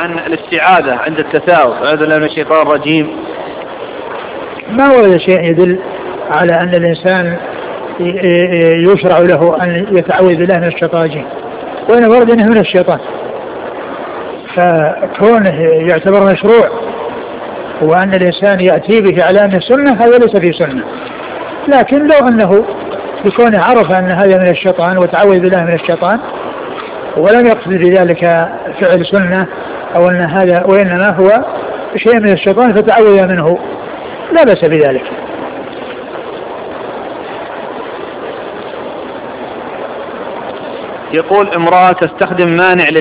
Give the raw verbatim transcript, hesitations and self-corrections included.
عن الاستعاذة عند التثاؤب، أعوذ بالله من الشيطان الرجيم. ما ورد شيء يدل على أن الإنسان يشرع له أن يتعوذ بالله من الشيطان الرجيم، وإن ورد أنه من الشيطان، فكونه يعتبر مشروع وأن الإنسان يأتي به على أنه سنة هذا ليس في سنة. لكن لو أنه بكونه عرف أن هذا من الشيطان وتعوذ بالله من الشيطان ولم يقصد بذلك فعل سنة أو أن هذا وإنما هو شيء من الشيطان فتعوذ منه لا بأس بذلك. يقول امرأة تستخدم مانع